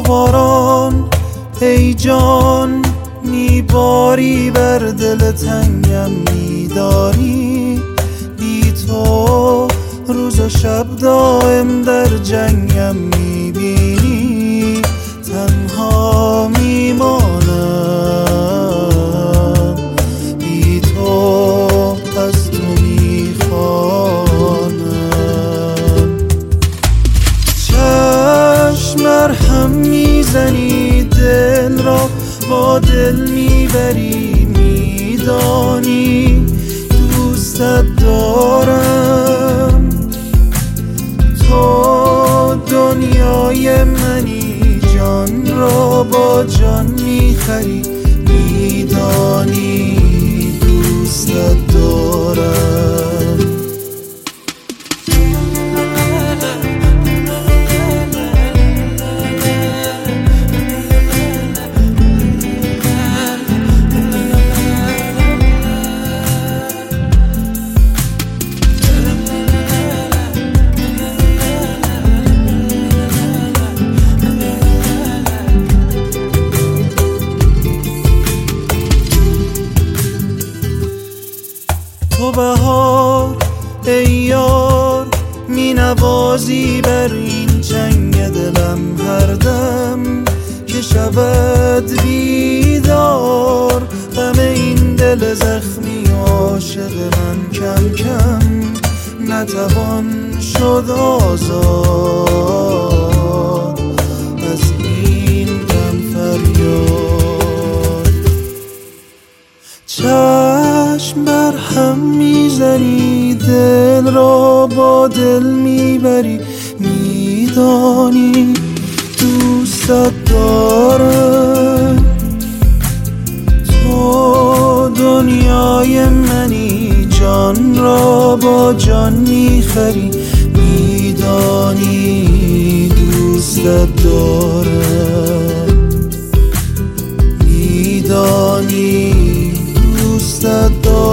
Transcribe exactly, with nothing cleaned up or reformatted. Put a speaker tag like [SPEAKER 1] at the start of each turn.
[SPEAKER 1] باران ای جان میباری بر دل تنگم، میداری بی تو روز و شب دائم در جنگم، میبینی تنها میمانم، بی تو از تو میخوانم. چشم مرهم میزنی دل را با دل میبری، میدانی دوستت دارم، تو دنیای منی، جان را با جان میخری، میدانی دوستت دارم. تو بهار ای یار می نوازی بر این چنگ دلم، هر دم که شود بیدار غم این دل زخمی عاشق من کم کم نتوان شد آزاد از این غم فریاد. چشم بر هم میزنی دل را با دل میبری، میدانی دوستت دارم، تو دنیای منی، جان را با جان میخری، میدانی دوستت دارم، میدانی دوستت دارم.